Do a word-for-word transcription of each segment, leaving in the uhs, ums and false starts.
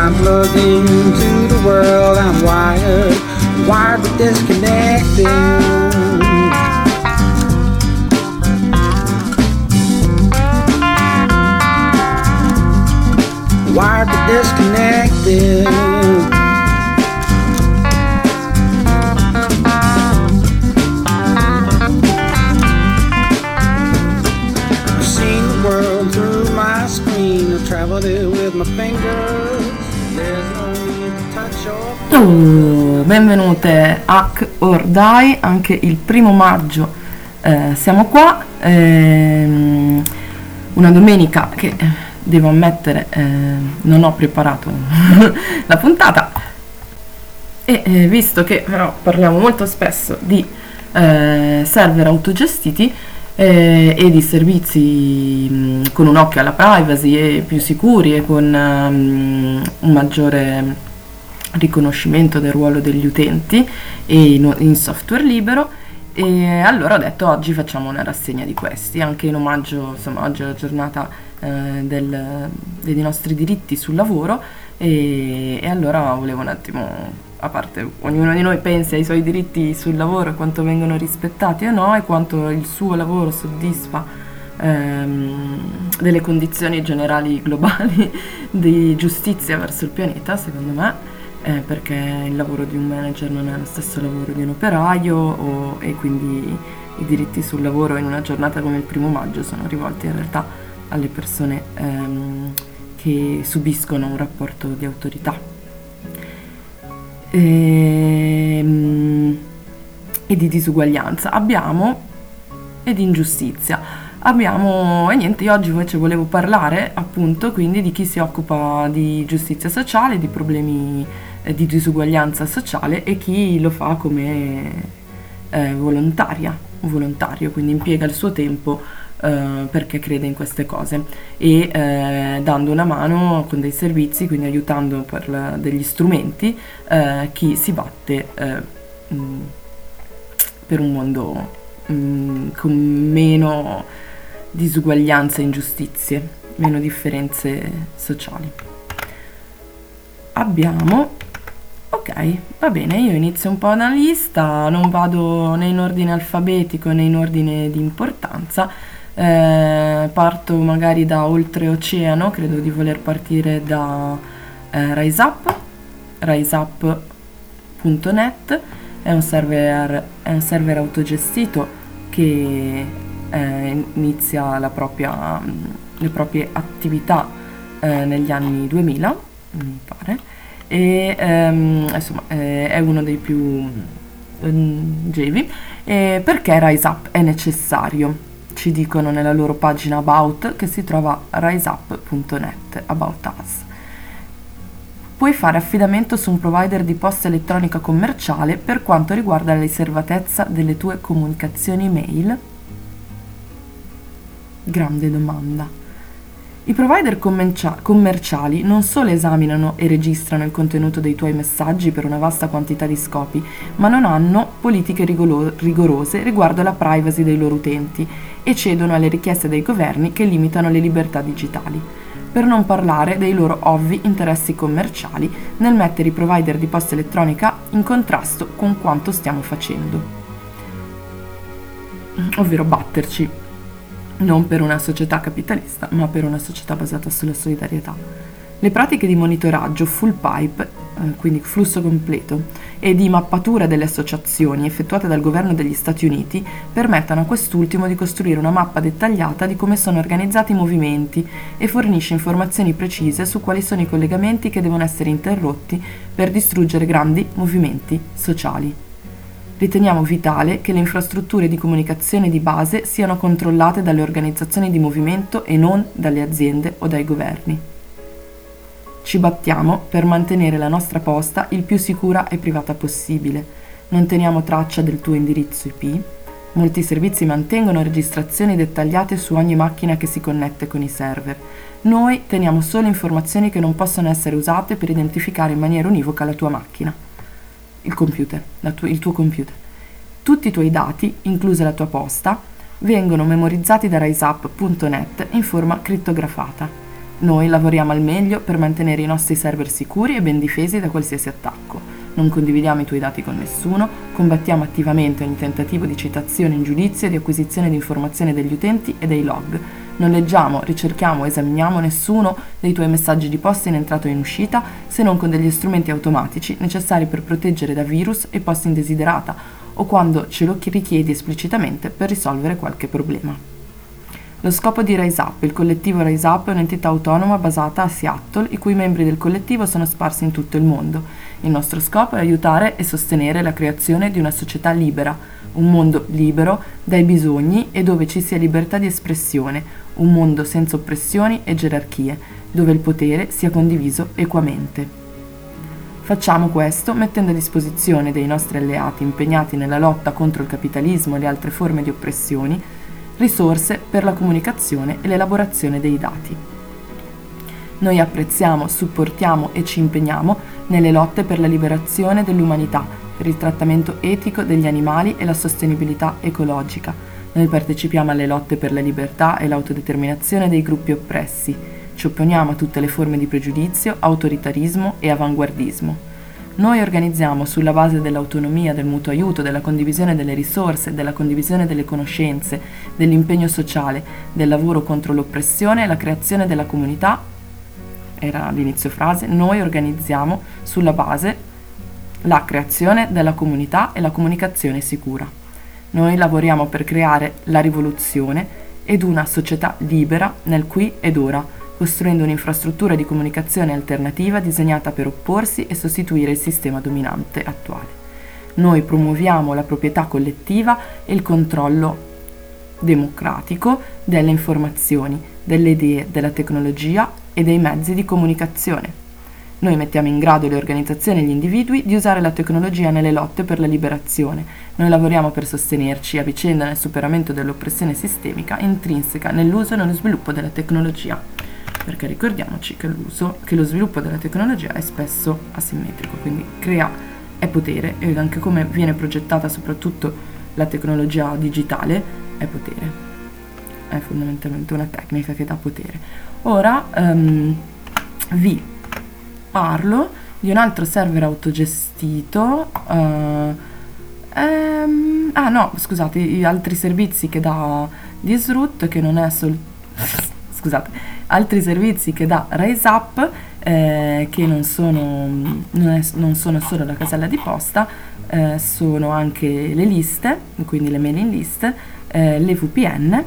I'm plugged into the world, I'm wired, wired but disconnected. Wired but disconnected. I've seen the world through my screen, I've traveled it with my fingers. There's no need to touch your Oh, benvenute a Hack or Die, anche il primo maggio eh, siamo qua, ehm, una domenica che devo ammettere eh, non ho preparato la puntata e eh, visto che però parliamo molto spesso di eh, server autogestiti eh, e di servizi mh, con un occhio alla privacy e più sicuri e con um, un maggiore riconoscimento del ruolo degli utenti e in, in software libero, e allora ho detto oggi facciamo una rassegna di questi, anche in omaggio, insomma oggi è la giornata eh, del, dei nostri diritti sul lavoro e, e allora volevo un attimo, a parte ognuno di noi pensi ai suoi diritti sul lavoro e quanto vengono rispettati o no e quanto il suo lavoro soddisfa ehm, delle condizioni generali globali di giustizia verso il pianeta, secondo me. Eh, perché il lavoro di un manager non è lo stesso lavoro di un operaio o, e quindi i diritti sul lavoro in una giornata come il primo maggio sono rivolti in realtà alle persone ehm, che subiscono un rapporto di autorità e, e di disuguaglianza abbiamo e di ingiustizia abbiamo. E niente, io oggi invece volevo parlare appunto quindi di chi si occupa di giustizia sociale, di problemi eh, di disuguaglianza sociale e chi lo fa come eh, volontaria, volontario, quindi impiega il suo tempo eh, perché crede in queste cose e eh, dando una mano con dei servizi, quindi aiutando per la, degli strumenti eh, chi si batte eh, mh, per un mondo mh, con meno disuguaglianze e ingiustizie, meno differenze sociali. Abbiamo, ok, va bene, io inizio un po' una lista, non vado né in ordine alfabetico né in ordine di importanza, eh, parto magari da oltreoceano, credo di voler partire da eh, RiseUp, riseup punto net, è un server, è un server autogestito che Eh, inizia la propria, le proprie attività eh, negli anni duemila, mi pare, e ehm, insomma eh, è uno dei più longevi. Eh, perché RiseUp è necessario? Ci dicono nella loro pagina About, che si trova riseup punto net, About Us. Puoi fare affidamento su un provider di posta elettronica commerciale per quanto riguarda la riservatezza delle tue comunicazioni email? Grande domanda. I provider commercia- commerciali non solo esaminano e registrano il contenuto dei tuoi messaggi per una vasta quantità di scopi, ma non hanno politiche rigolo- rigorose riguardo alla privacy dei loro utenti e cedono alle richieste dei governi che limitano le libertà digitali. Per non parlare dei loro ovvi interessi commerciali nel mettere i provider di posta elettronica in contrasto con quanto stiamo facendo, ovvero batterci non per una società capitalista, ma per una società basata sulla solidarietà. Le pratiche di monitoraggio full pipe, eh, quindi flusso completo, e di mappatura delle associazioni effettuate dal governo degli Stati Uniti permettono a quest'ultimo di costruire una mappa dettagliata di come sono organizzati i movimenti e fornisce informazioni precise su quali sono i collegamenti che devono essere interrotti per distruggere grandi movimenti sociali. Riteniamo vitale che le infrastrutture di comunicazione di base siano controllate dalle organizzazioni di movimento e non dalle aziende o dai governi. Ci battiamo per mantenere la nostra posta il più sicura e privata possibile. Non teniamo traccia del tuo indirizzo I P. Molti servizi mantengono registrazioni dettagliate su ogni macchina che si connette con i server. Noi teniamo solo informazioni che non possono essere usate per identificare in maniera univoca la tua macchina. Il computer, la tu- il tuo computer. Tutti i tuoi dati, inclusa la tua posta, vengono memorizzati da riseup punto net in forma crittografata. Noi lavoriamo al meglio per mantenere i nostri server sicuri e ben difesi da qualsiasi attacco. Non condividiamo i tuoi dati con nessuno, combattiamo attivamente ogni tentativo di citazione in giudizio e di acquisizione di informazioni degli utenti e dei log. Non leggiamo, ricerchiamo o esaminiamo nessuno dei tuoi messaggi di posta in entrata o in uscita, se non con degli strumenti automatici necessari per proteggere da virus e posta indesiderata, o quando ce lo richiedi esplicitamente per risolvere qualche problema. Lo scopo di RiseUp, il collettivo RiseUp è un'entità autonoma basata a Seattle, i cui membri del collettivo sono sparsi in tutto il mondo. Il nostro scopo è aiutare e sostenere la creazione di una società libera, un mondo libero dai bisogni e dove ci sia libertà di espressione, un mondo senza oppressioni e gerarchie, dove il potere sia condiviso equamente. Facciamo questo mettendo a disposizione dei nostri alleati impegnati nella lotta contro il capitalismo e le altre forme di oppressioni risorse per la comunicazione e l'elaborazione dei dati. Noi apprezziamo, supportiamo e ci impegniamo nelle lotte per la liberazione dell'umanità, per il trattamento etico degli animali e la sostenibilità ecologica. Noi partecipiamo alle lotte per la libertà e l'autodeterminazione dei gruppi oppressi. Ci opponiamo a tutte le forme di pregiudizio, autoritarismo e avanguardismo. Noi organizziamo sulla base dell'autonomia, del mutuo aiuto, della condivisione delle risorse, della condivisione delle conoscenze, dell'impegno sociale, del lavoro contro l'oppressione e la creazione della comunità. Era l'inizio frase. Noi organizziamo sulla base la creazione della comunità e la comunicazione sicura. Noi lavoriamo per creare la rivoluzione ed una società libera nel qui ed ora, costruendo un'infrastruttura di comunicazione alternativa disegnata per opporsi e sostituire il sistema dominante attuale. Noi promuoviamo la proprietà collettiva e il controllo democratico delle informazioni, delle idee, della tecnologia e dei mezzi di comunicazione. Noi mettiamo in grado le organizzazioni e gli individui di usare la tecnologia nelle lotte per la liberazione. Noi lavoriamo per sostenerci a vicenda nel superamento dell'oppressione sistemica intrinseca nell'uso e nello sviluppo della tecnologia. Perché ricordiamoci che l'uso, che lo sviluppo della tecnologia è spesso asimmetrico, quindi crea è potere, e anche come viene progettata soprattutto la tecnologia digitale è potere, è fondamentalmente una tecnica che dà potere. Ora um, vi parlo di un altro server autogestito, uh, ehm, ah no, scusate, gli altri servizi che dà Disroot, che non è sol scusate, altri servizi che dà RiseUp, eh, che non sono, non, è, non sono solo la casella di posta, eh, sono anche le liste, quindi le mailing list, eh, le V P N,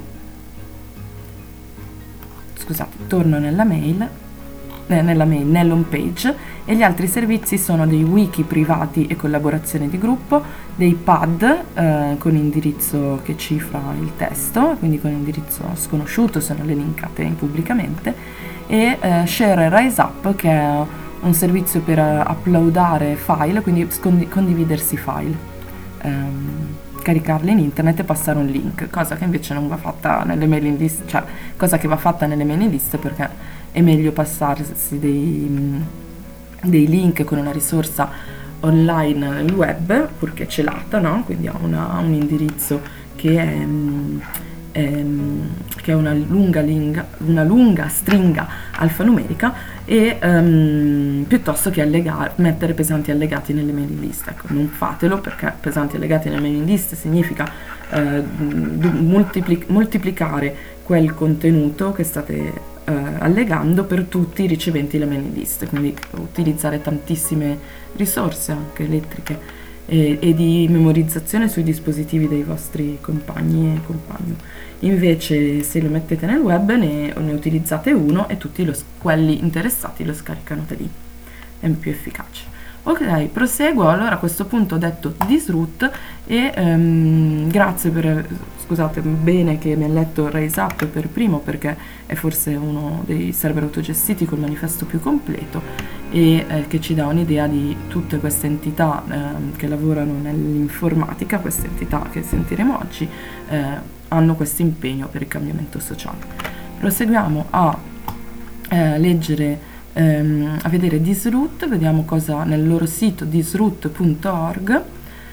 scusate, torno nella mail, eh, nella mail, nell'home page, e gli altri servizi sono dei wiki privati e collaborazione di gruppo, dei pad eh, con indirizzo che cifra il testo, quindi con indirizzo sconosciuto, se non le linkate pubblicamente, e eh, Share RiseUp, che è un servizio per uh, uploadare file, quindi scondi- condividersi file, ehm, caricarli in internet e passare un link, cosa che invece non va fatta nelle mailing list, cioè cosa che va fatta nelle mailing list perché è meglio passarsi dei, dei link con una risorsa online nel web, purché celata, no? Quindi ha una, un indirizzo che è, è, che è una, lunga linga, una lunga stringa alfanumerica, e um, piuttosto che allega- mettere pesanti allegati nelle mailing list. Ecco, non fatelo, perché pesanti allegati nelle mailing list significa eh, multipli- moltiplicare quel contenuto che state Uh, allegando per tutti i riceventi la mailing list, quindi utilizzare tantissime risorse anche elettriche e, e di memorizzazione sui dispositivi dei vostri compagni e compagni. Invece se lo mettete nel web ne, ne utilizzate uno e tutti lo, quelli interessati lo scaricano da lì, è più efficace. Ok, proseguo. Allora a questo punto ho detto Disroot e um, grazie per, scusate, bene che mi ha letto RiseUp per primo, perché è forse uno dei server autogestiti col manifesto più completo e eh, che ci dà un'idea di tutte queste entità eh, che lavorano nell'informatica, queste entità che sentiremo oggi, eh, hanno questo impegno per il cambiamento sociale. Proseguiamo a eh, leggere Um, a vedere Disroot, vediamo cosa nel loro sito disroot punto org.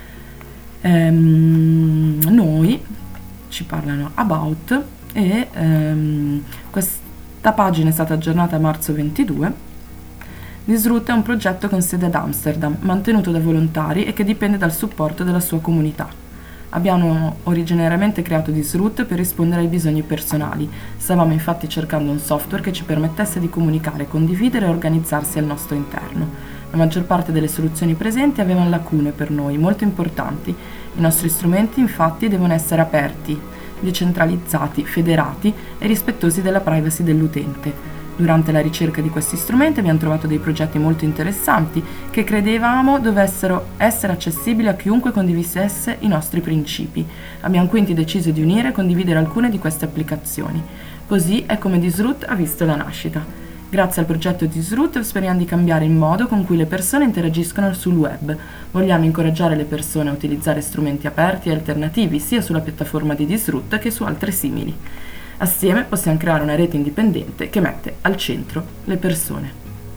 Um, noi ci parlano about e um, questa La pagina è stata aggiornata a marzo ventidue. Disroot è un progetto con sede ad Amsterdam, mantenuto da volontari e che dipende dal supporto della sua comunità. Abbiamo originariamente creato Disroot per rispondere ai bisogni personali. Stavamo infatti cercando un software che ci permettesse di comunicare, condividere e organizzarsi al nostro interno. La maggior parte delle soluzioni presenti avevano lacune per noi, molto importanti. I nostri strumenti infatti devono essere aperti, decentralizzati, federati e rispettosi della privacy dell'utente. Durante la ricerca di questi strumenti abbiamo trovato dei progetti molto interessanti che credevamo dovessero essere accessibili a chiunque condividesse i nostri principi. Abbiamo quindi deciso di unire e condividere alcune di queste applicazioni. Così è come Disroot ha visto la nascita. Grazie al progetto Disroot speriamo di cambiare il modo con cui le persone interagiscono sul web. Vogliamo incoraggiare le persone a utilizzare strumenti aperti e alternativi sia sulla piattaforma di Disroot che su altre simili. Assieme possiamo creare una rete indipendente che mette al centro le persone.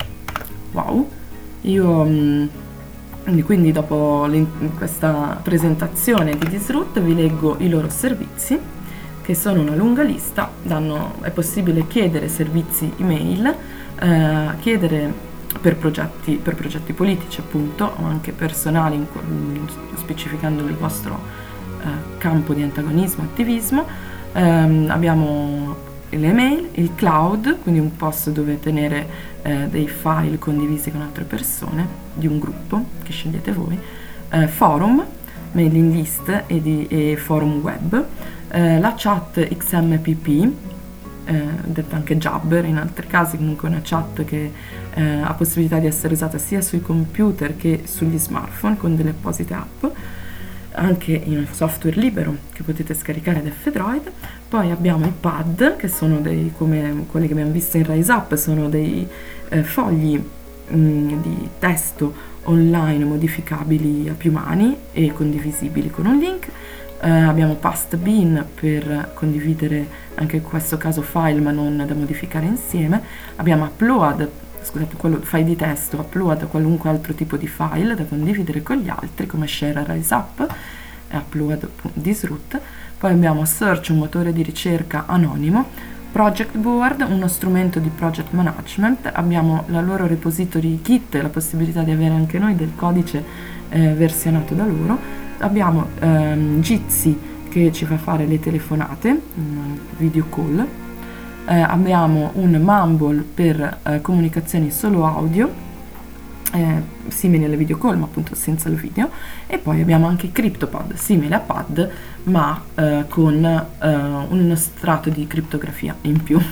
Wow! Io mh, quindi dopo questa presentazione di Disroot vi leggo i loro servizi, che sono una lunga lista. Danno, è possibile chiedere servizi email, eh, chiedere per progetti, per progetti politici appunto, o anche personali, in, specificando il vostro eh, campo di antagonismo, attivismo. Eh, abbiamo le mail, il cloud, quindi un posto dove tenere eh, dei file condivisi con altre persone di un gruppo che scegliete voi, eh, forum, mailing list e, di, e forum web, eh, la chat X M P P, eh, detta anche Jabber in altri casi, comunque una chat che eh, ha possibilità di essere usata sia sui computer che sugli smartphone con delle apposite app, anche in software libero che potete scaricare da F-Droid. Poi abbiamo i pad, che sono dei, come quelli che abbiamo visto in Rise Up, sono dei eh, fogli mh, di testo online modificabili a più mani e condivisibili con un link. Eh, abbiamo Pastebin per condividere anche in questo caso file ma non da modificare insieme. Abbiamo Upload, scusate, quello file di testo, Upload qualunque altro tipo di file da condividere con gli altri come Share Rise Up e Upload Disroot. Poi abbiamo Search, un motore di ricerca anonimo, Project Board, uno strumento di project management. Abbiamo la loro repository kit, la possibilità di avere anche noi del codice eh, versionato da loro. Abbiamo ehm, Jitsi che ci fa fare le telefonate, video call. Eh, abbiamo un Mumble per eh, comunicazioni solo audio, eh, simili alle video call ma appunto senza il video. E poi abbiamo anche CryptoPad, simile a Pad ma eh, con eh, uno strato di criptografia in più.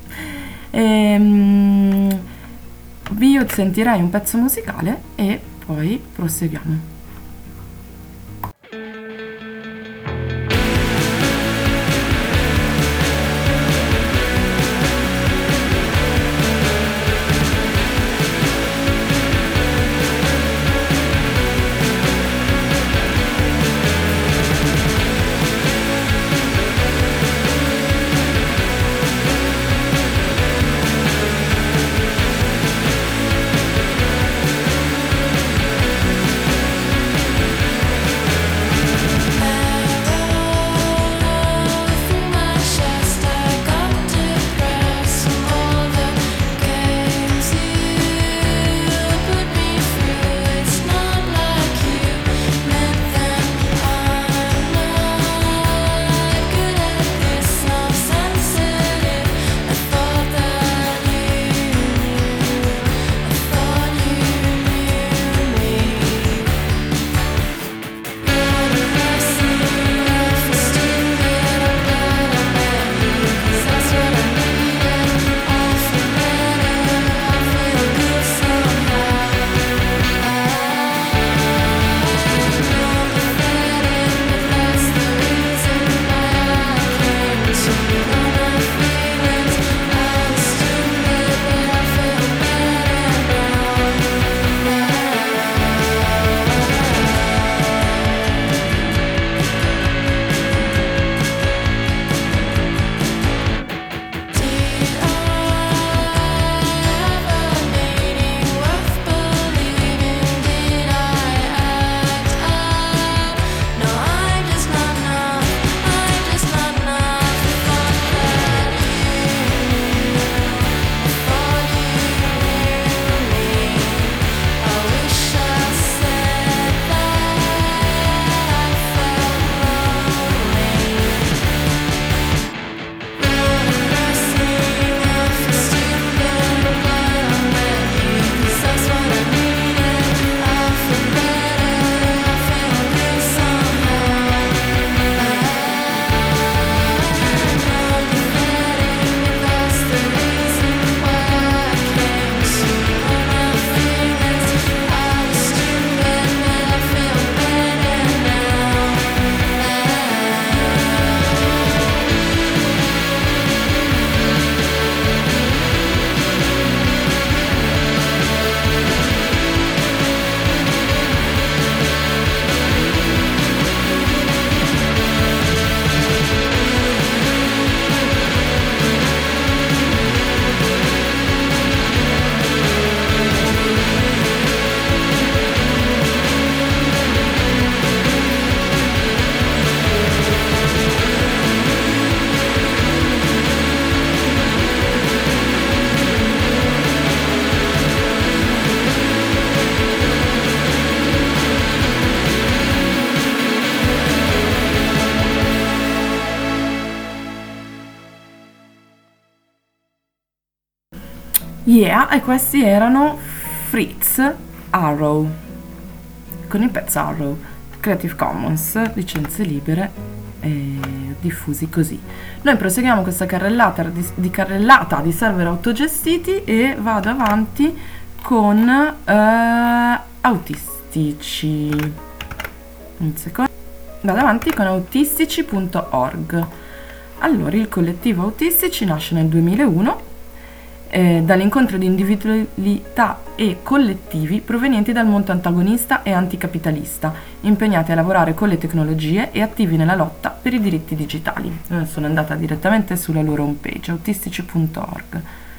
Ehm, vi sentirei un pezzo musicale e poi proseguiamo. Yeah, e questi erano Fritz Arrow con il pezzo Arrow, Creative Commons, licenze libere e diffusi così. Noi proseguiamo questa carrellata di, di carrellata di server autogestiti e vado avanti con uh, autistici. Un secondo. Vado avanti con autistici punto org. Allora, il collettivo Autistici nasce nel duemilauno eh, dall'incontro di individualità e collettivi provenienti dal mondo antagonista e anticapitalista, impegnati a lavorare con le tecnologie e attivi nella lotta per i diritti digitali. Eh, sono andata direttamente sulla loro homepage, autistici punto org.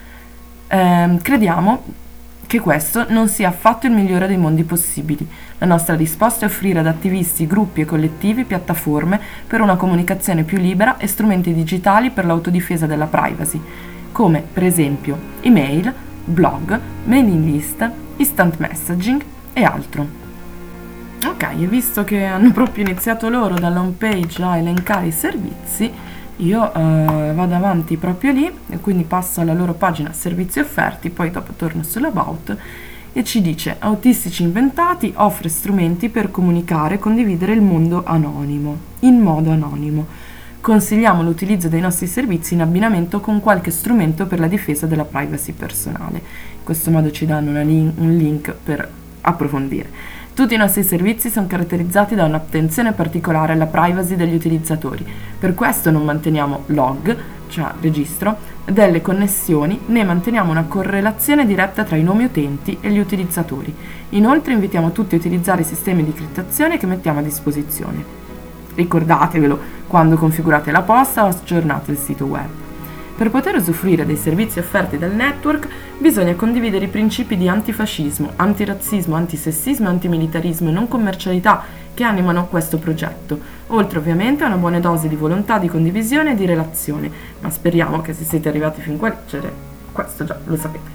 Eh, crediamo che questo non sia affatto il migliore dei mondi possibili. La nostra risposta è offrire ad attivisti, gruppi e collettivi piattaforme per una comunicazione più libera e strumenti digitali per l'autodifesa della privacy, come per esempio email, blog, mailing list, instant messaging e altro. Ok, e visto che hanno proprio iniziato loro dalla home page a elencare i servizi, io eh, vado avanti proprio lì e quindi passo alla loro pagina servizi offerti, poi dopo torno sull'about e ci dice: Autistici Inventati offre strumenti per comunicare e condividere il mondo anonimo, in modo anonimo. Consigliamo l'utilizzo dei nostri servizi in abbinamento con qualche strumento per la difesa della privacy personale. In questo modo ci danno una link, un link per approfondire. Tutti i nostri servizi sono caratterizzati da un'attenzione particolare alla privacy degli utilizzatori. Per questo non manteniamo log, cioè registro, delle connessioni, né manteniamo una correlazione diretta tra i nomi utenti e gli utilizzatori. Inoltre invitiamo tutti a utilizzare i sistemi di criptazione che mettiamo a disposizione. Ricordatevelo quando configurate la posta o aggiornate il sito web. Per poter usufruire dei servizi offerti dal network bisogna condividere i principi di antifascismo, antirazzismo, antisessismo e antimilitarismo e non commercialità che animano questo progetto, oltre ovviamente a una buona dose di volontà di condivisione e di relazione, ma speriamo che se siete arrivati fin qua, cioè, questo già lo sapete.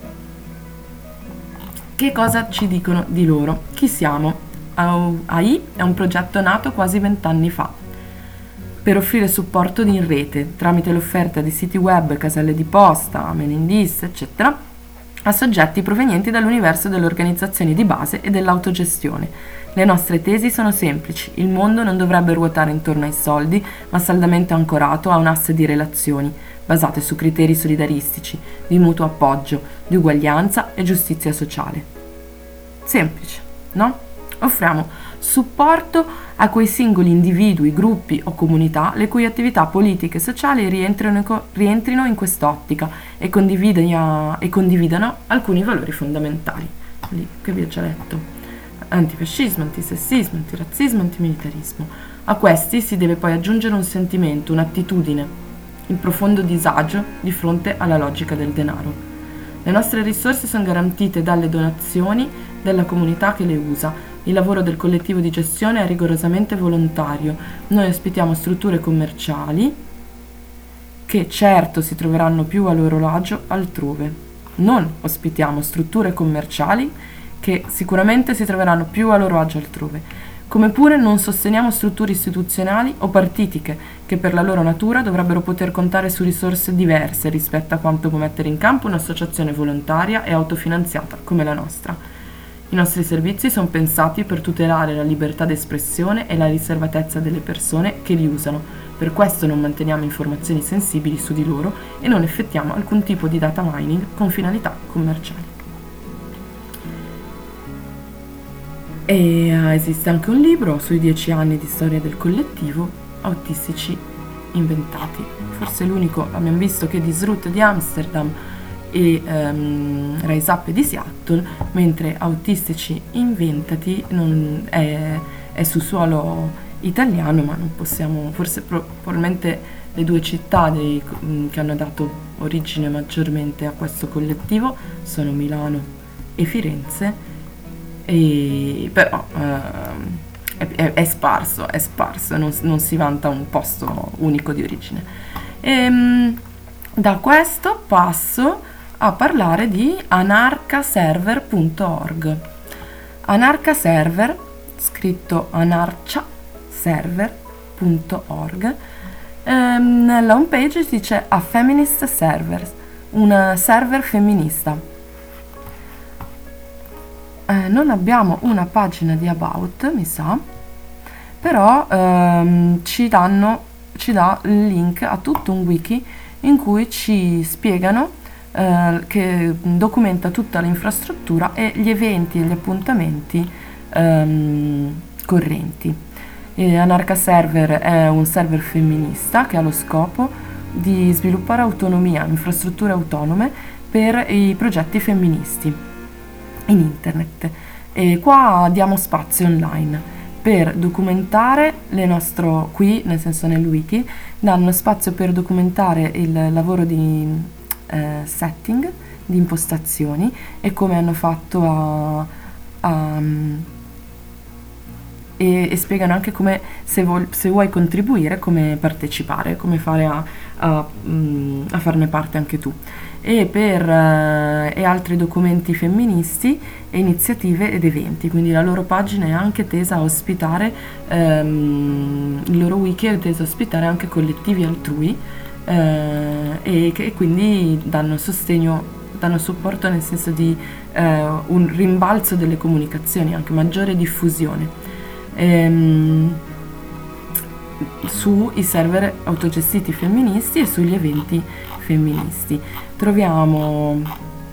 Che cosa ci dicono di loro? Chi siamo? A I è un progetto nato quasi vent'anni fa per offrire supporto in rete tramite l'offerta di siti web, caselle di posta, mailing list, eccetera, a soggetti provenienti dall'universo delle organizzazioni di base e dell'autogestione. Le nostre tesi sono semplici: il mondo non dovrebbe ruotare intorno ai soldi, ma saldamente ancorato a un asse di relazioni basate su criteri solidaristici, di mutuo appoggio, di uguaglianza e giustizia sociale. Semplice, no? Offriamo supporto a quei singoli individui, gruppi o comunità le cui attività politiche e sociali rientrino, rientrino in quest'ottica e, condividano, e condividano alcuni valori fondamentali, lì che vi ho già letto: antifascismo, antisessismo, antirazzismo, antimilitarismo. A questi si deve poi aggiungere un sentimento, un'attitudine, il profondo disagio di fronte alla logica del denaro. Le nostre risorse sono garantite dalle donazioni della comunità che le usa. Il lavoro del collettivo di gestione è rigorosamente volontario. Noi ospitiamo strutture commerciali che certo si troveranno più a loro agio altrove. Non ospitiamo strutture commerciali che sicuramente si troveranno più a loro agio altrove. Come pure non sosteniamo strutture istituzionali o partitiche che per la loro natura dovrebbero poter contare su risorse diverse rispetto a quanto può mettere in campo un'associazione volontaria e autofinanziata come la nostra. I nostri servizi sono pensati per tutelare la libertà d'espressione e la riservatezza delle persone che li usano. Per questo non manteniamo informazioni sensibili su di loro e non effettuiamo alcun tipo di data mining con finalità commerciali. E uh, esiste anche un libro sui dieci anni di storia del collettivo Autistici Inventati. Forse l'unico, abbiamo visto, che di Sroot di Amsterdam e um, Rise Up di Seattle, mentre Autistici Inventati non è, è su suolo italiano, ma non possiamo, forse pro, probabilmente le due città dei, che hanno dato origine maggiormente a questo collettivo sono Milano e Firenze, e però uh, è, è, è sparso, è sparso, non, non si vanta un posto unico di origine. E, um, da questo passo a parlare di anarcaserver punto org. Anarcaserver, scritto anarcaserver punto org, ehm, nella home page dice a feminist server, un server femminista. Eh, non abbiamo una pagina di about, mi sa, però ehm, ci danno, ci dà il link a tutto un wiki in cui ci spiegano, eh, che documenta tutta l'infrastruttura e gli eventi e gli appuntamenti ehm, correnti. E Anarcha Server è un server femminista che ha lo scopo di sviluppare autonomia, infrastrutture autonome per i progetti femministi in internet, e qua diamo spazio online per documentare le nostre, qui nel senso nel wiki danno spazio per documentare il lavoro di eh, setting, di impostazioni e come hanno fatto a, a e, e spiegano anche come, se, vuoi, se vuoi contribuire, come partecipare, come fare a, a, a farne parte anche tu, e per eh, e altri documenti femministi e iniziative ed eventi. Quindi la loro pagina è anche tesa a ospitare, ehm, il loro wiki è teso a ospitare anche collettivi altrui, eh, e che quindi danno sostegno, danno supporto nel senso di eh, un rimbalzo delle comunicazioni, anche maggiore diffusione ehm, sui server autogestiti femministi e sugli eventi femministi. Troviamo,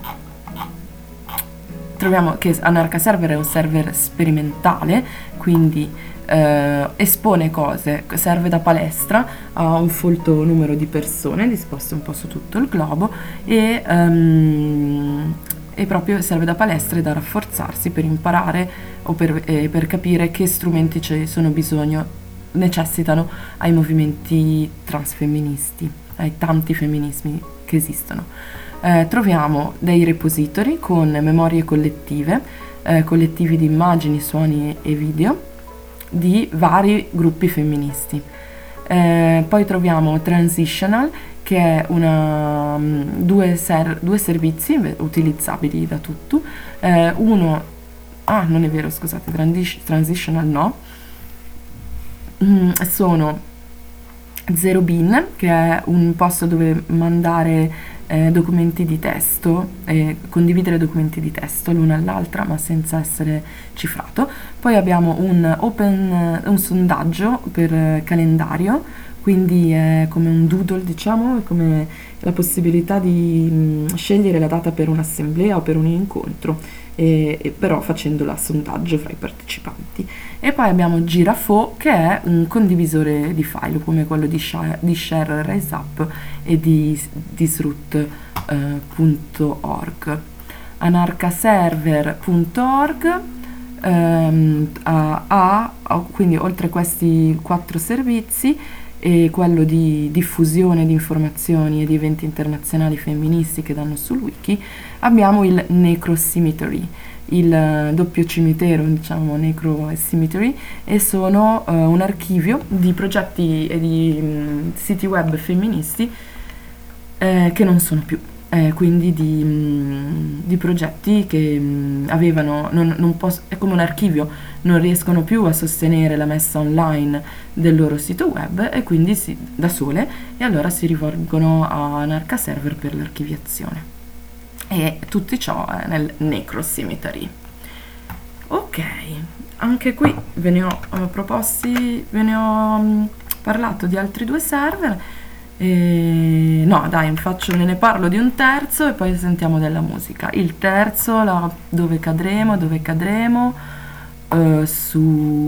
troviamo che Anarcha Server è un server sperimentale, quindi eh, espone cose, serve da palestra a un folto numero di persone disposte un po' su tutto il globo e, um, e proprio serve da palestra e da rafforzarsi per imparare o per, eh, per capire che strumenti ci sono bisogno, necessitano ai movimenti transfemministi, ai tanti femminismi che esistono. Eh, troviamo dei repository con memorie collettive, eh, collettivi di immagini, suoni e video di vari gruppi femministi. Eh, poi troviamo Transitional, che è una, due, ser, due servizi utilizzabili da tutto. Eh, uno, ah non è vero, scusate, Transitional no, mm, sono Zero Bin, che è un posto dove mandare eh, documenti di testo e condividere documenti di testo l'una all'altra ma senza essere cifrato. Poi abbiamo un open, un sondaggio per eh, calendario, quindi è come un doodle, diciamo, è come la possibilità di mh, scegliere la data per un'assemblea o per un incontro, e, e però facendolo a sondaggio fra i partecipanti. E poi abbiamo Girafo, che è un condivisore di file come quello di Share, di Share Raise Up e di disroot punto org. anarchaserver punto org ehm, ha, ha quindi, oltre a questi quattro servizi e quello di diffusione di informazioni e di eventi internazionali femministi che danno sul wiki, abbiamo il Necro Cemetery, il doppio cimitero, diciamo Necro Cemetery, e sono uh, un archivio di progetti e di mh, siti web femministi eh, che non sono più, eh, quindi di, mh, di progetti che mh, avevano, non, non poss- è come un archivio, non riescono più a sostenere la messa online del loro sito web e quindi si, da sole, e allora si rivolgono a Anarcha Server per l'archiviazione. E tutto ciò è nel Necro Cemetery. Ok, anche qui ve ne ho uh, proposti, ve ne ho um, parlato di altri due server. E, no, dai, faccio, ve ne parlo di un terzo e poi sentiamo della musica. Il terzo, la, dove cadremo, dove cadremo, uh, su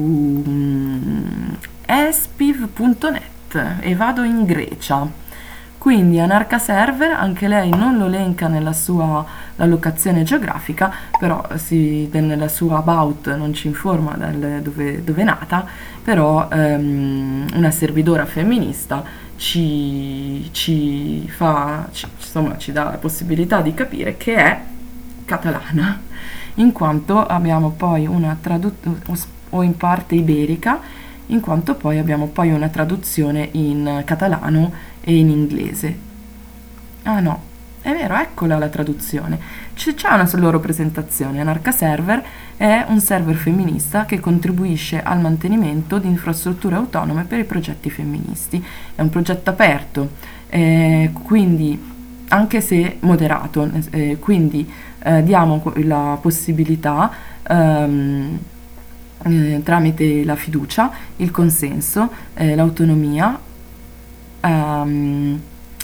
um, espiv punto net, e vado in Grecia. Quindi Anarcha Server, anche lei non lo elenca nella sua la locazione geografica, però si, nella sua about non ci informa dal, dove, dove è nata, però um, una servidora femminista ci, ci fa, ci, insomma, ci dà la possibilità di capire che è catalana, in quanto abbiamo poi una traduzione, o in parte iberica, in quanto poi abbiamo poi una traduzione in catalano e in inglese. Ah no, è vero, eccola la traduzione. C'è, c'è una loro presentazione. Anarcha Server è un server femminista che contribuisce al mantenimento di infrastrutture autonome per i progetti femministi. È un progetto aperto, eh, quindi anche se moderato, eh, quindi eh, diamo la possibilità ehm, eh, tramite la fiducia, il consenso, eh, l'autonomia ehm,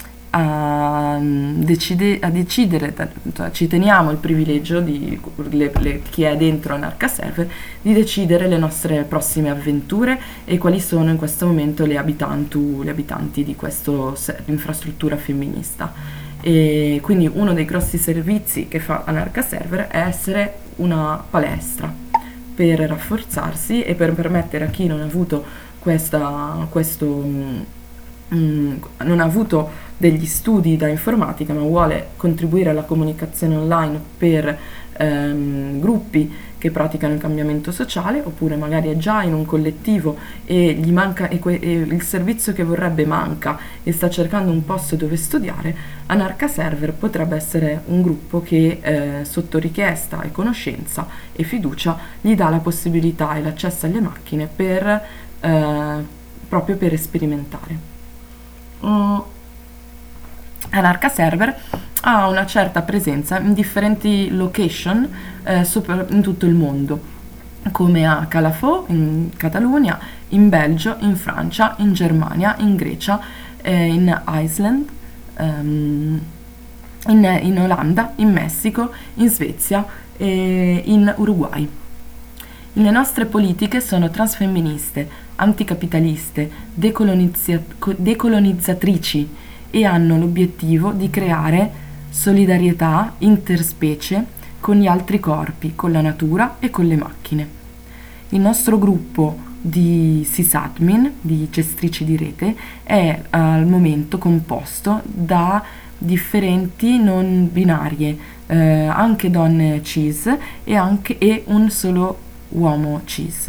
A, decide, a decidere, cioè ci teniamo il privilegio di le, le, chi è dentro Anarca Server di decidere le nostre prossime avventure e quali sono in questo momento le, abitantu, le abitanti di questa infrastruttura femminista. E quindi uno dei grossi servizi che fa Anarca Server è essere una palestra per rafforzarsi e per permettere a chi non ha avuto questa, questo mh, non ha avuto degli studi da informatica ma vuole contribuire alla comunicazione online per ehm, gruppi che praticano il cambiamento sociale, oppure magari è già in un collettivo e gli manca e, que- e il servizio che vorrebbe manca e sta cercando un posto dove studiare, Anarca Server potrebbe essere un gruppo che eh, sotto richiesta e conoscenza e fiducia gli dà la possibilità e l'accesso alle macchine per eh, proprio per sperimentare. Mm. Anarca Server ha una certa presenza in differenti location eh, super, in tutto il mondo, come a Calafò in Catalogna, in Belgio, in Francia, in Germania, in Grecia, eh, in Iceland, ehm, in, in Olanda, in Messico, in Svezia e in Uruguay. Le nostre politiche sono transfemministe, anticapitaliste, decolonizia- decolonizzatrici e hanno l'obiettivo di creare solidarietà interspecie con gli altri corpi, con la natura e con le macchine. Il nostro gruppo di sysadmin, di gestrici di rete, è al momento composto da differenti non binarie, eh, anche donne cis e, anche, e un solo uomo cis.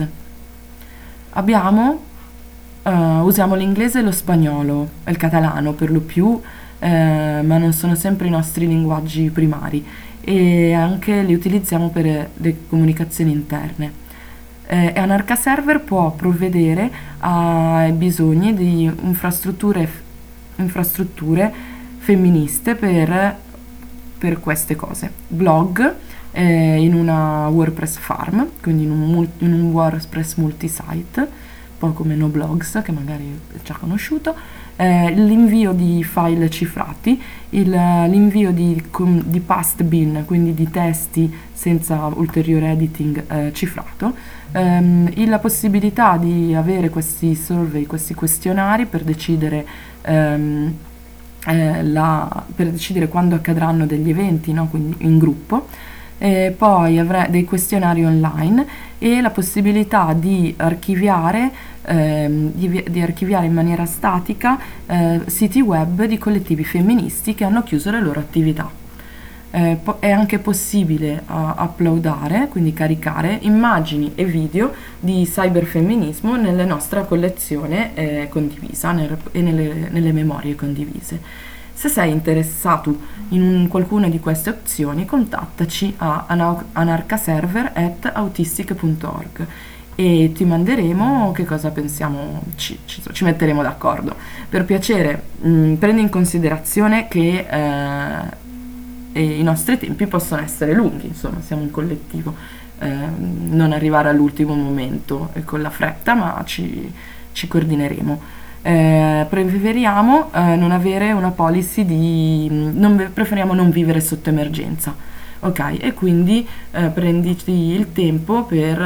Abbiamo Uh, usiamo l'inglese e lo spagnolo e il catalano per lo più, eh, ma non sono sempre i nostri linguaggi primari, e anche li utilizziamo per le comunicazioni interne. Eh, e Anarca Server può provvedere ai bisogni di infrastrutture, infrastrutture femministe per, per queste cose. Blog eh, in una WordPress farm, quindi in un, in un WordPress multisite, un po' come Noblogs, che magari è già conosciuto, eh, l'invio di file cifrati, il, l'invio di, di past bin, quindi di testi senza ulteriore editing eh, cifrato, ehm, la possibilità di avere questi survey, questi questionari per decidere ehm, eh, la, per decidere quando accadranno degli eventi, no? Quindi in gruppo. E poi avrà dei questionari online e la possibilità di archiviare, ehm, di, di archiviare in maniera statica eh, siti web di collettivi femministi che hanno chiuso le loro attività. Eh, po- è anche possibile uh, uploadare, quindi caricare immagini e video di cyberfemminismo nella nostra collezione eh, condivisa nel, e nelle, nelle memorie condivise. Se sei interessato in un, qualcuna di queste opzioni, contattaci a anarcaserver at autistic punto org e ti manderemo che cosa pensiamo, ci, ci, ci metteremo d'accordo. Per piacere, mh, prendi in considerazione che eh, i nostri tempi possono essere lunghi, insomma siamo un collettivo, eh, non arrivare all'ultimo momento e con la fretta, ma ci, ci coordineremo. Eh, preferiamo eh, non avere una policy di non, preferiamo non vivere sotto emergenza, ok? E quindi eh, prenditi il tempo per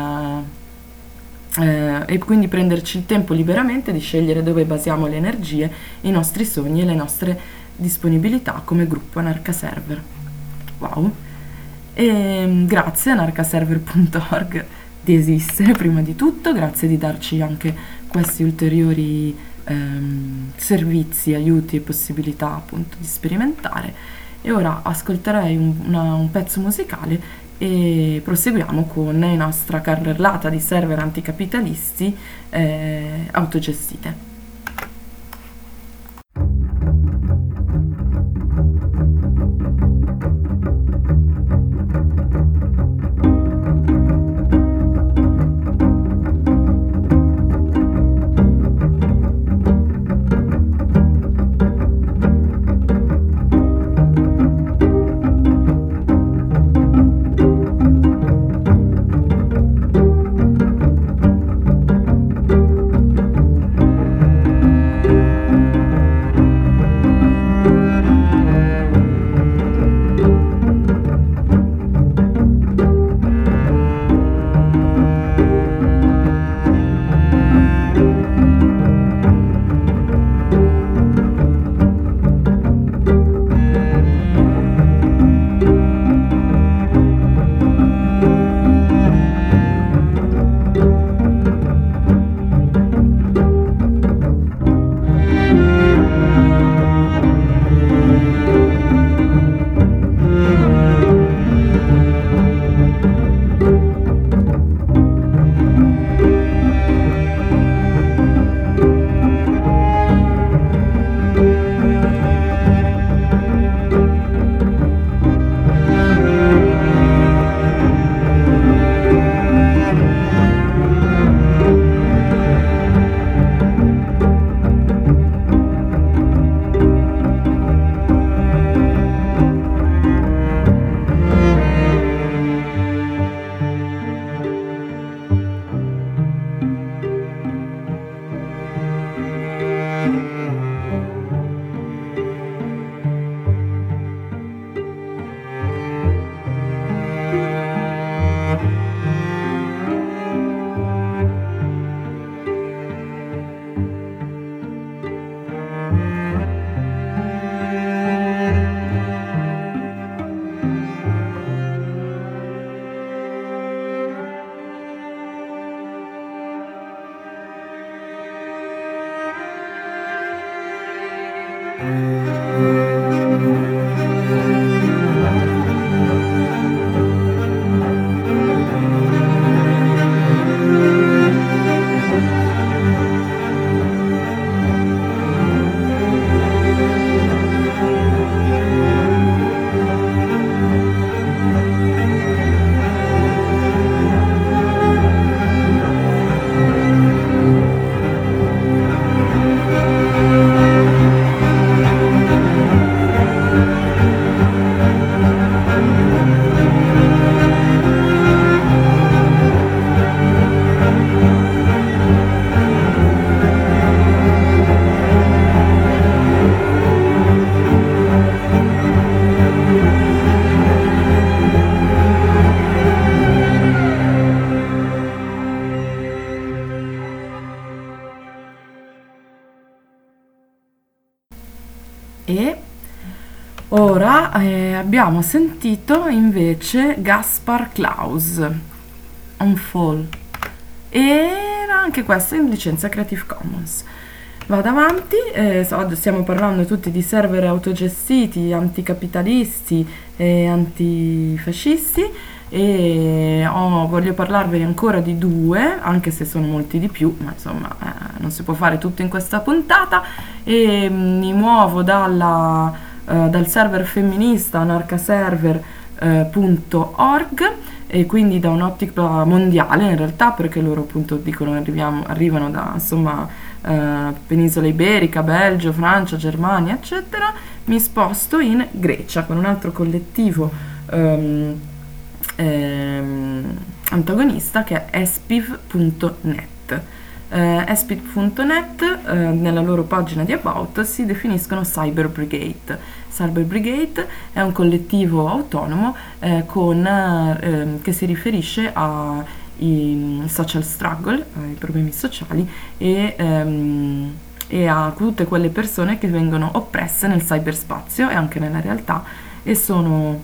eh, eh, e quindi prenderci il tempo liberamente di scegliere dove basiamo le energie, i nostri sogni e le nostre disponibilità come gruppo Anarca Server. Wow! E grazie anarcaserver punto org di esistere prima di tutto, grazie di darci anche questi ulteriori ehm, servizi, aiuti e possibilità appunto di sperimentare. E ora ascolterei un, una, un pezzo musicale e proseguiamo con la nostra carrellata di server anticapitalisti eh, autogestite. E ora eh, abbiamo sentito invece Gaspar Klaus, Unfall, e era anche questo in licenza Creative Commons. Vado avanti, eh, stiamo parlando tutti di server autogestiti, anticapitalisti e antifascisti, e oh, voglio parlarvene ancora di due, anche se sono molti di più, ma insomma eh, non si può fare tutto in questa puntata, e mh, mi muovo dalla, uh, dal server femminista anarcaserver punto org, e quindi da un'ottica mondiale in realtà, perché loro appunto dicono arriviamo, arrivano da insomma uh, penisola iberica, Belgio, Francia, Germania eccetera. Mi sposto in Grecia con un altro collettivo um, ehm, antagonista che è espiv punto net. Uh, espiv punto net uh, nella loro pagina di About si definiscono Cyber Brigade. Cyber Brigade è un collettivo autonomo eh, con, eh, che si riferisce ai social struggle, ai problemi sociali e, ehm, e a tutte quelle persone che vengono oppresse nel cyberspazio e anche nella realtà, e sono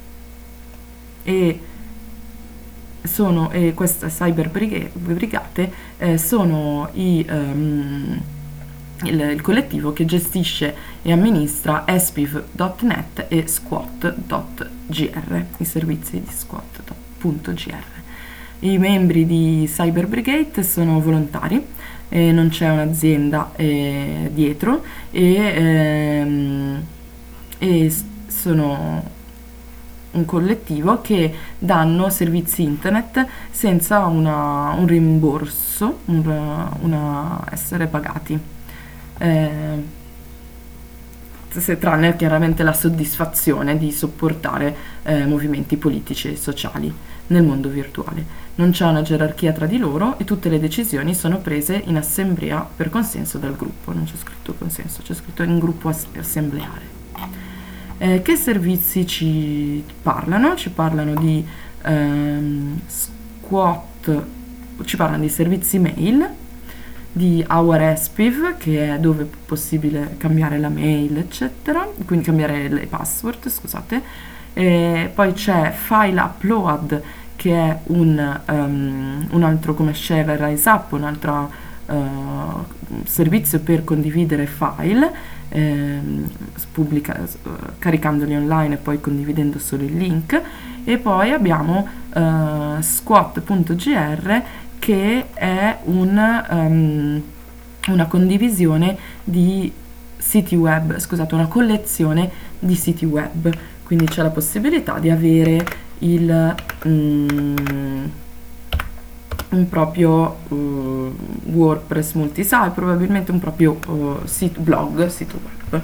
e sono e queste cyber brigate eh, sono i um, il, il collettivo che gestisce e amministra espiv punto net e squat punto g r, i servizi di squat punto g r. I membri di Cyber Brigade sono volontari, eh, non c'è un'azienda eh, dietro, e, ehm, e sono un collettivo che danno servizi internet senza una, un rimborso, una, una essere pagati. Eh, se, tranne chiaramente la soddisfazione di sopportare eh, movimenti politici e sociali nel mondo virtuale. Non c'è una gerarchia tra di loro e tutte le decisioni sono prese in assemblea per consenso dal gruppo. Non c'è scritto consenso, c'è scritto in gruppo ass- assembleare. Eh, che servizi ci parlano? Ci parlano di ehm, squat, ci parlano di servizi mail, di Our Espiv, che è dove è possibile cambiare la mail eccetera, quindi cambiare le password, scusate. E poi c'è File Upload, che è un, um, un altro come Share Rise Up, un altro uh, servizio per condividere file, ehm, pubblica, uh, caricandoli online e poi condividendo solo il link. E poi abbiamo uh, squat punto g r, che è un, um, una condivisione di siti web, scusate, una collezione di siti web, quindi c'è la possibilità di avere il, um, un proprio uh, WordPress multisite, probabilmente un proprio uh, sito blog, sito web.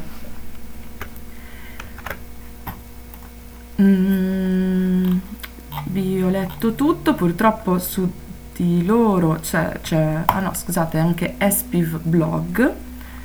Mm, vi ho letto tutto, purtroppo su di loro c'è, c'è ah no scusate anche Espiv blog,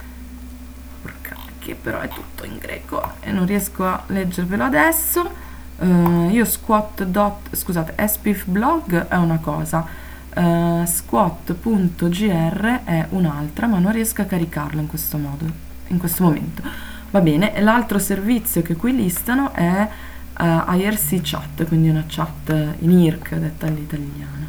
che però è tutto in greco e non riesco a leggervelo adesso. Uh, io squat dot, scusate, spifblog è una cosa, uh, squat punto g r è un'altra, ma non riesco a caricarlo in questo modo, in questo momento. Va bene, e l'altro servizio che qui listano è uh, I R C chat, quindi una chat in I R C detta all'italiana.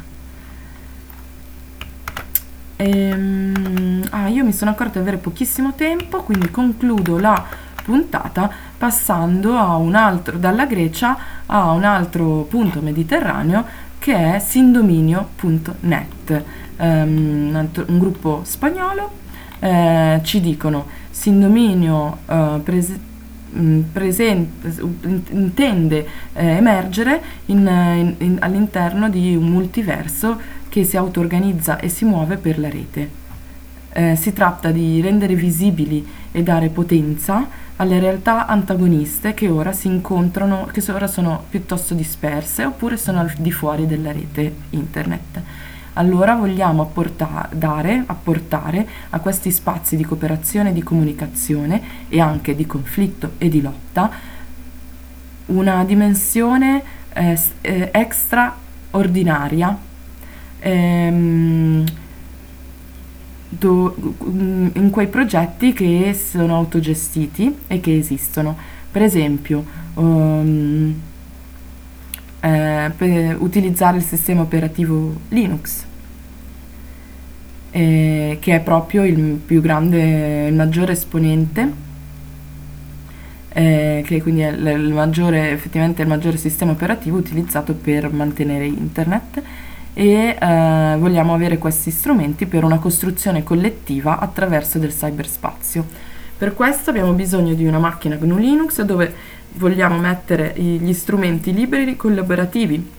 Ehm, ah, io mi sono accorta di avere pochissimo tempo, quindi concludo la puntata passando a un altro, dalla Grecia a un altro punto mediterraneo che è sindominio punto net, um, un, altro, un gruppo spagnolo. Eh, ci dicono Sindominio uh, prese, mh, presente, intende eh, emergere in, in, in, all'interno di un multiverso che si auto-organizza e si muove per la rete. Eh, si tratta di rendere visibili e dare potenza alle realtà antagoniste che ora si incontrano, che ora sono piuttosto disperse oppure sono al di fuori della rete internet. Allora vogliamo apporta- dare, apportare a questi spazi di cooperazione e di comunicazione e anche di conflitto e di lotta una dimensione eh, eh, extraordinaria ehm, Do, in quei progetti che sono autogestiti e che esistono. Per esempio um, eh, per utilizzare il sistema operativo Linux, eh, che è proprio il più grande, il maggiore esponente, eh, che quindi è il, il maggiore, effettivamente il maggiore sistema operativo utilizzato per mantenere internet. E eh, vogliamo avere questi strumenti per una costruzione collettiva attraverso del cyberspazio. Per questo abbiamo bisogno di una macchina G N U Linux dove vogliamo mettere gli strumenti liberi collaborativi,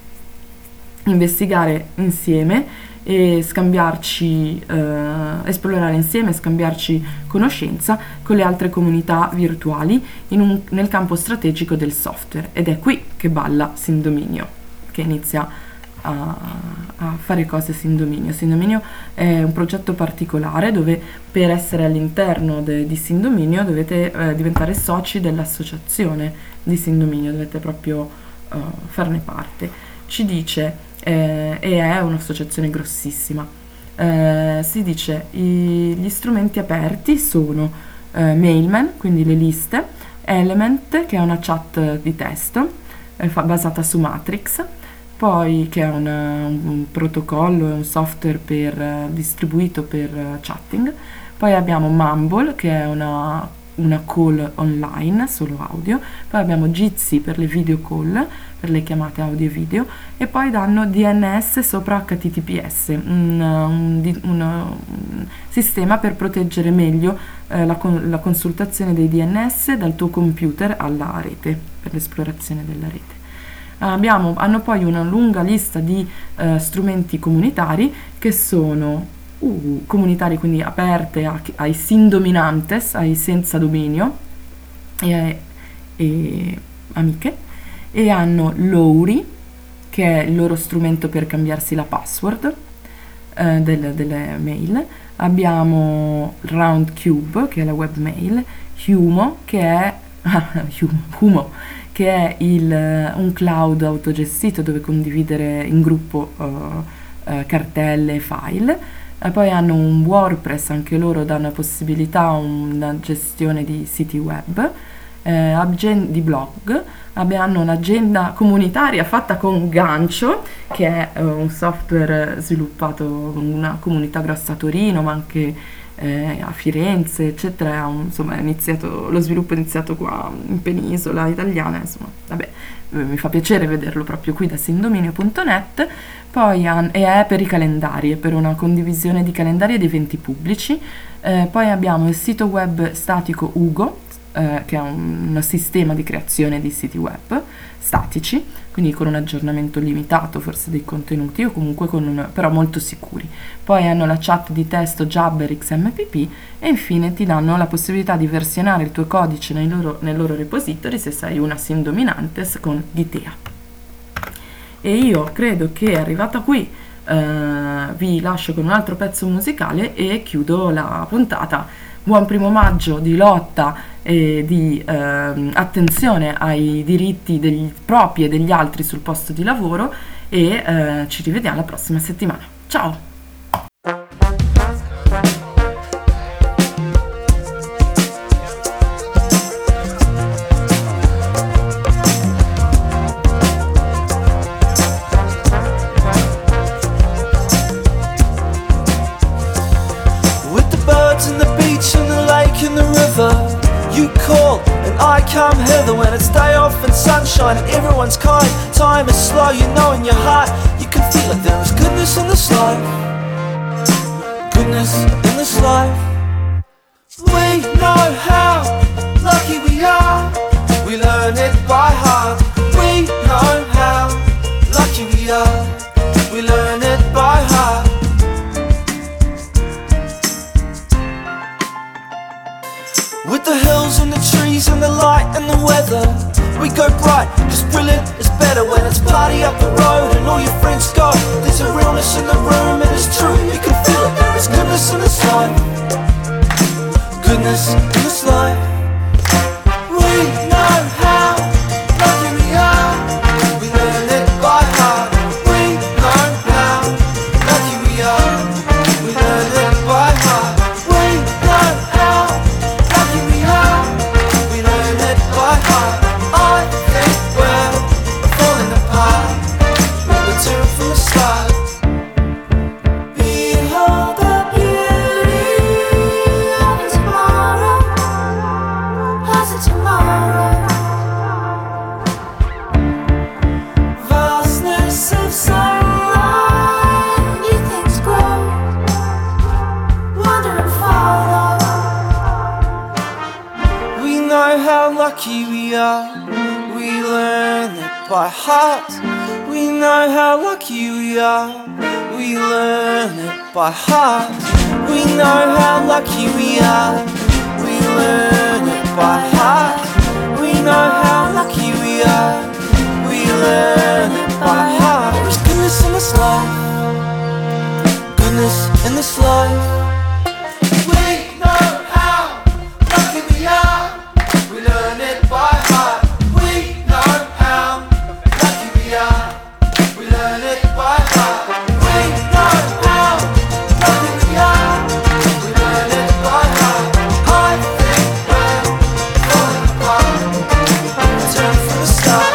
investigare insieme e scambiarci, eh, esplorare insieme, scambiarci conoscenza con le altre comunità virtuali in un, nel campo strategico del software. Ed è qui che balla Sindominio, che inizia A, a fare cose Sindominio. Sindominio è un progetto particolare dove per essere all'interno de, di Sindominio dovete eh, diventare soci dell'associazione di Sindominio, dovete proprio uh, farne parte. Ci dice, eh, e è un'associazione grossissima, eh, si dice i, gli strumenti aperti sono eh, Mailman, quindi le liste, Element, che è una chat di testo eh, fa, basata su Matrix, poi che è un, un protocollo, un software per, uh, distribuito per uh, chatting. Poi abbiamo Mumble, che è una, una call online, solo audio. Poi abbiamo Jitsi per le video call, per le chiamate audio e video. E poi danno D N S sopra H T T P S, un, un, un, un sistema per proteggere meglio eh, la, la consultazione dei D N S dal tuo computer alla rete, per l'esplorazione della rete. Abbiamo, hanno poi una lunga lista di uh, strumenti comunitari che sono uh, comunitari, quindi aperte a, ai sindominantes, ai senza dominio e, e amiche, e hanno Lowry, che è il loro strumento per cambiarsi la password uh, del, delle mail. Abbiamo Roundcube, che è la webmail, Humo, che è Humo, che è il, un cloud autogestito dove condividere in gruppo uh, uh, cartelle e file. E poi hanno un WordPress, anche loro danno la possibilità a una gestione di siti web, eh, di blog. Hanno un'agenda comunitaria fatta con Gancio, che è uh, un software sviluppato con una comunità grossa a Torino, ma anche Eh, a Firenze, eccetera. Un, insomma, è iniziato, lo sviluppo è iniziato qua in penisola italiana, insomma, vabbè, mi fa piacere vederlo proprio qui da sindominio punto net. Poi han, e è per i calendari, è per una condivisione di calendari ed eventi pubblici. Eh, poi abbiamo il sito web statico Ugo, eh, che è un, un sistema di creazione di siti web statici, quindi con un aggiornamento limitato forse dei contenuti, o comunque con un, però molto sicuri. Poi hanno la chat di testo Jabber X M P P e infine ti danno la possibilità di versionare il tuo codice nei loro, nel loro repository se sei una Sindominantes con Gitea. E io credo che arrivata qui eh, vi lascio con un altro pezzo musicale e chiudo la puntata. buon primo maggio di lotta e di ehm, attenzione ai diritti degli propri e degli altri sul posto di lavoro e eh, ci rivediamo la prossima settimana. Ciao! You call and I come hither when it's day off and sunshine and everyone's kind. Time is slow, you know in your heart you can feel it. There is goodness in this life, goodness in this life. We know how lucky we are, we learn it by heart. We know how lucky we are, we learn it by heart. With the hills and the trees and the light and the weather, we go bright, cause brilliant is better when it's party up the road and all your friends go. There's a realness in the room and it's true, you can feel it. There is goodness in this life, goodness in this life. We know how lucky we are, we learn it by heart. We know how lucky we are, we learn it by heart. We know how lucky we are, we learn it by heart. I think we're falling apart, we'll return from the start. Behold the beauty of tomorrow, how's it tomorrow? Vastness of sunlight, new things grow, wonder and follow. We know how lucky we are, we learn it by heart. We know how lucky we are, we learn it by heart. We know how lucky we are, we learn it by heart. We know how lucky we are, we learn it by heart. There is goodness in this life, goodness in this life. We know how lucky we are, we learn it by heart. We know how lucky we are, we learn it by heart. We know how lucky we are, we learn it by heart. I think we're falling apart, return from the start.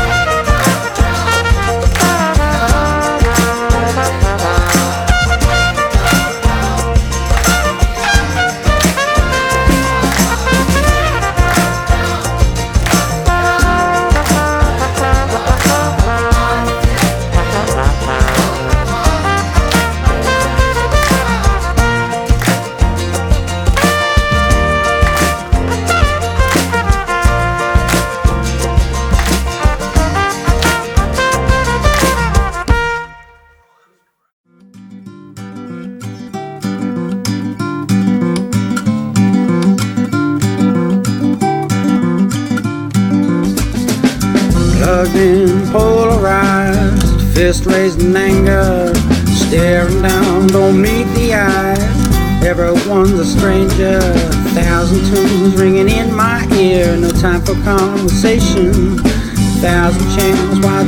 Plugged in, polarized, fist raised in anger, staring down, don't meet the eyes. Everyone's a stranger, thousand tunes ringing in my ear. No time for conversation, thousand channels wide